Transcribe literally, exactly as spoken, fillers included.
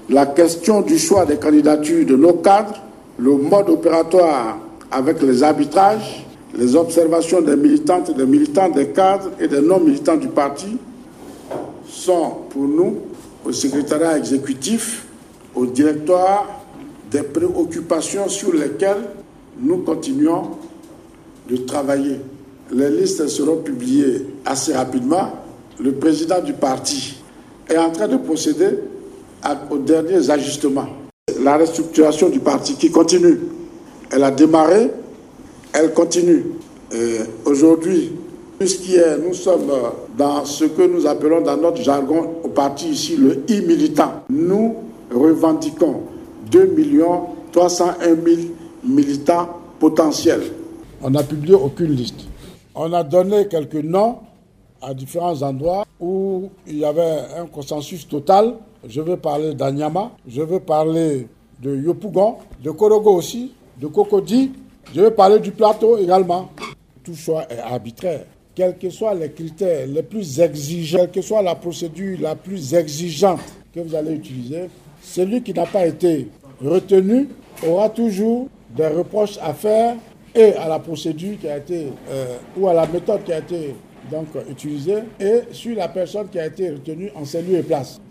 la question du choix des candidatures de nos cadres, le mode opératoire avec les arbitrages, les observations des militantes et des militants, des cadres et des non-militants du parti sont pour nous, au secrétariat exécutif, au directoire, des préoccupations sur lesquelles nous continuons de travailler. Les listes seront publiées assez rapidement. Le président du parti est en train de procéder aux derniers ajustements. La restructuration du parti qui continue, elle a démarré, elle continue. Et aujourd'hui, puisqu'hier, nous sommes dans ce que nous appelons dans notre jargon au parti ici le e-militant. Nous revendiquons deux millions trois cent un mille militants potentiels. On n'a publié aucune liste. On a donné quelques noms à différents endroits où il y avait un consensus total. Je veux parler d'Anyama, je veux parler de Yopougon, de Korogo aussi, de Cocody, je veux parler du plateau également. Tout choix est arbitraire. Quels que soient les critères les plus exigeants, quelle que soit la procédure la plus exigeante que vous allez utiliser, celui qui n'a pas été retenu aura toujours des reproches à faire et à la procédure qui a été, euh, ou à la méthode qui a été donc utilisée et sur la personne qui a été retenue en ses lieu et place.